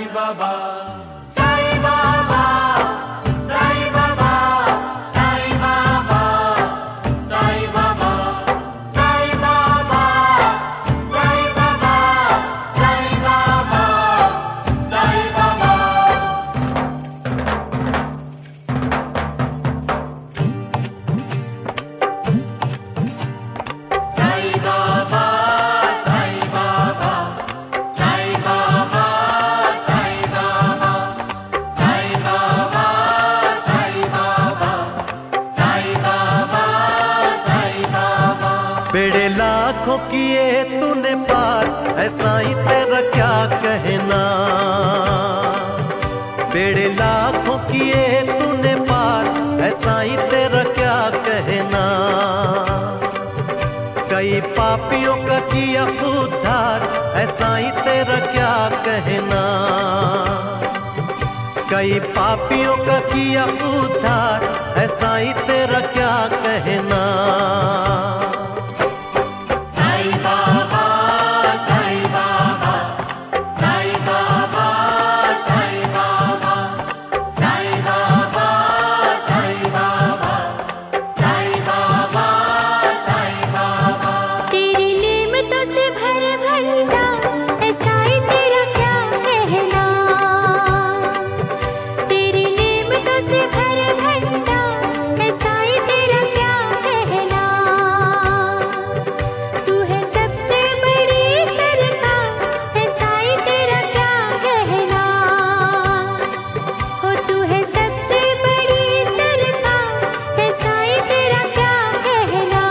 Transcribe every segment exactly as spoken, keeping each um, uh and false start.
साईं बाबा, साईं बाबा, साईं बाबा, साईं बाबा, साईं बाबा, साईं बाबा, साईं बाबा, साईं बाबा, साईं बाबा। साईं बाबा, साईं बाबा, साईं बाबा, साईं बाबा, साईं बाबा, साईं बाबा, साईं बाबा, साईं बाबा। बेड़े लाखों किए तूने पार, ऐसा ही तेरा क्या कहना। बेड़े लाखों किए तूने पार, ऐसा ही तेरा क्या कहना। कई पापियों का किया उद्धार, ऐसा ही तेरा क्या कहना। कई पापियों का किया उद्धार, ऐसा ही तेरा क्या कहना। साईं बाबा, साईं बाबा, साईं बाबा, साईं बाबा, साईं बाबा, साईं बाबा, साईं बाबा, साईं बाबा। तेरी नेमतों से भर भंडा, ऐसा ही तेरा क्या कहना। तेरी नेमतों से भर भंडा, ऐसा ही तेरा क्या कहना। तू है सबसे बड़ी सरकार, ऐसा ही तेरा क्या कहना। हो तू है सबसे बड़ी सरकार, ऐसा ही तेरा क्या कहना।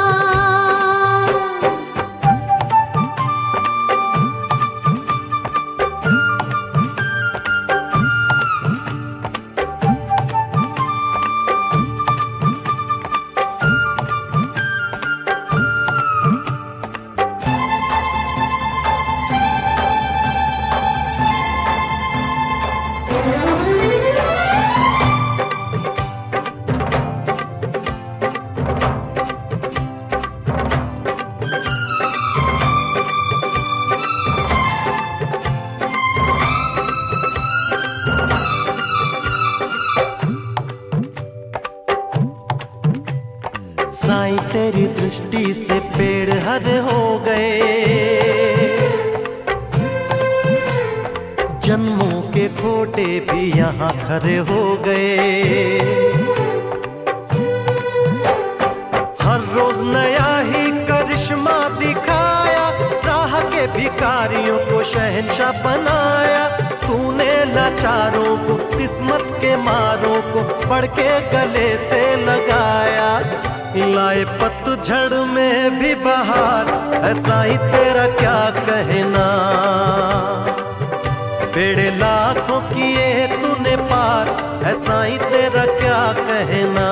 साईं तेरी दृष्टि से पेड़ हरे हो गए, जन्मों के खोटे भी यहाँ खरे हो गए। हर रोज नया ही करिश्मा दिखाया, राह के भिखारियों को शहंशाह बनाया। तूने लाचारों को, किस्मत के मारों को पढ़ के गले से लगाया। लाए पतझड़ में भी बहार, ऐसा ही तेरा क्या कहना। बेड़े लाखों किए तूने पार, ऐसा ही तेरा क्या कहना।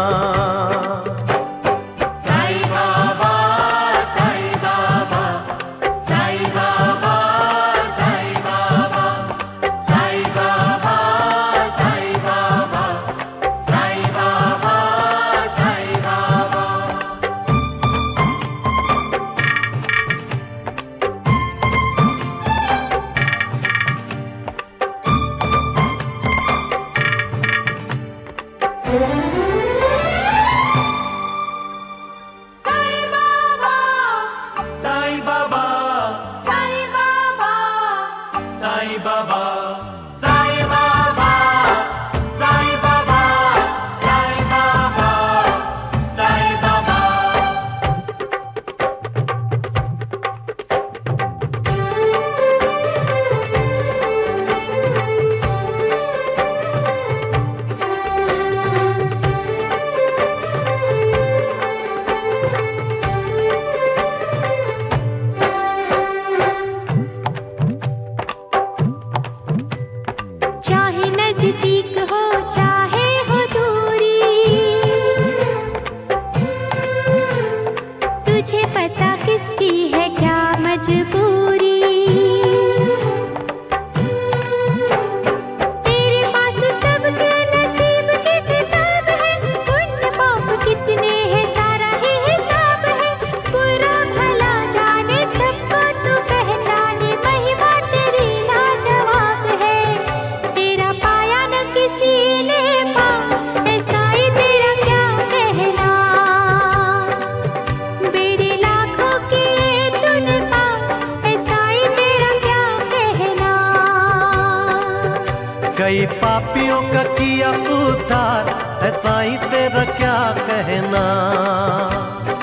साईं बाबा, साईं बाबा, साईं बाबा, साईं बाबा, साईं बाबा, साईं बाबा, साईं बाबा, साईं बाबा। साईं बाबा, साईं बाबा, साईं बाबा, साईं बाबा, साईं बाबा, साईं बाबा, साईं बाबा, साईं बाबा। कई पापियों का किया उद्धार, है साईं तेरा क्या कहना।